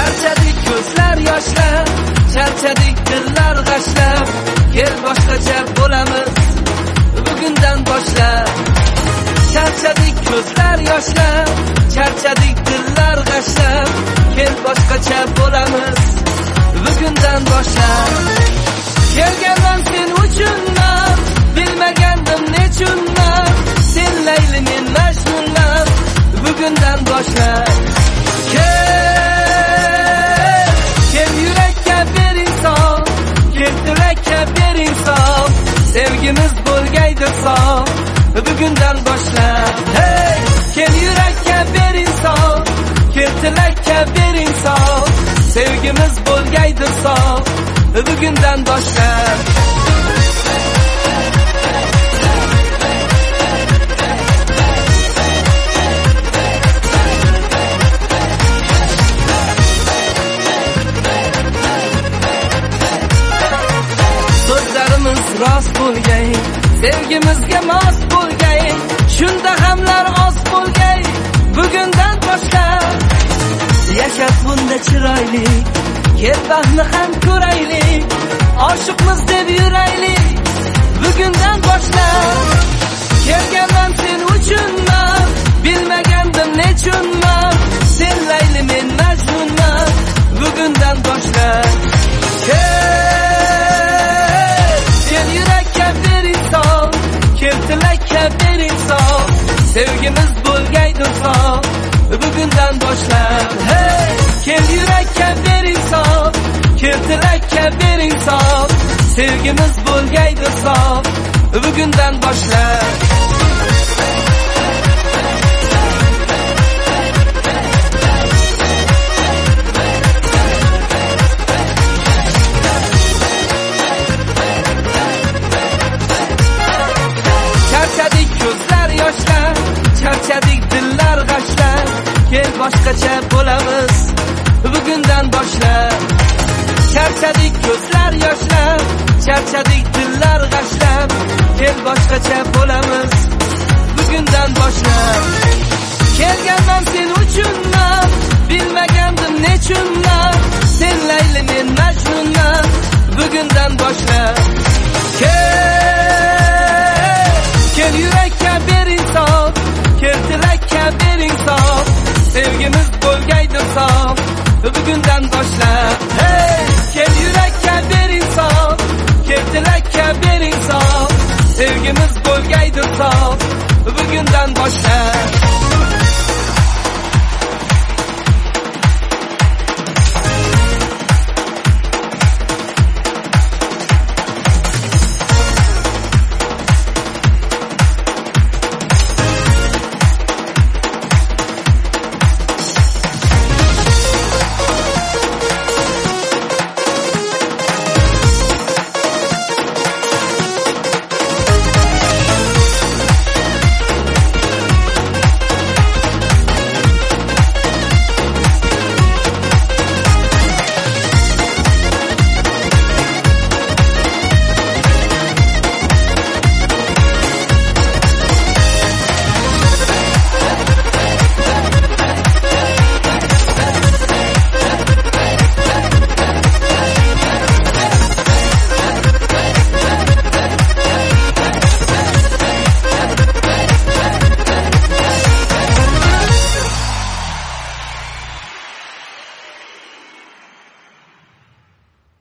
Charchadik ko'zlar yoshlar, charchadik dillar g'ashlab, kel boshqacha bo'lamiz bugundan boshlab. Charchadik ko'zlar yoshlar, charchadik dillar g'ashlab, kel boshqacha bo'lamiz bugundan boshlab. Kelganman sen uchunman, bilmagandim nechunman, sen Layli men Majnunman bugundan boshlab. Kel yurakka ber inson, kel tilakka ber inson, sevgimiz bo'lgaydir son bugundan boshlab. Hey, kel yurakka ber inson, kel tilakka ber inson, sevgimiz bo'lgaydir son bugundan boshlab. So'zlarimiz rost bo'lgay, sevgimizga mos bo'lgay, shunda hamlar oz bo'lgay bugundan boshlab. Yashab bunda chiroyli, kel baxtni ham ko'raylik, oshiqmiz deb yuraylik bugundan boshlab. Kelganman sen uchunman, bilmagandim nechunman, sen Layli men Majnunman bugundan boshlab. Kel yurakka ber inson, kel tilakka ber inson, sevgimiz bo'lgaydir son bugundan boshlab. Hey, kel yurakka ber inson, kel tilakka ber inson, sevgimiz bo'lgaydir son bugundan boshlab. Charchadik ko'zlar yoshlar, charchadik dillar g'ashlar, kel boshqacha bo'lamiz bugundan boshlab. Charchadik ko'zlar yoshlar, charchadik dillar g'ashlab, kel boshqacha bo'lamiz bugundan boshlab. Kelganman sen uchunman, bilmagandim nechunman, sen Layli men Majnunman bugundan boshlab. Kel yurakka ber inson, kel tilakka ber inson, sevgimiz bo'lgaydir son bugundan boshlab. Hey, kel yurakka ber inson, kel tilakka ber inson, sevgimiz bo'lgaydir son bugundan boshlab.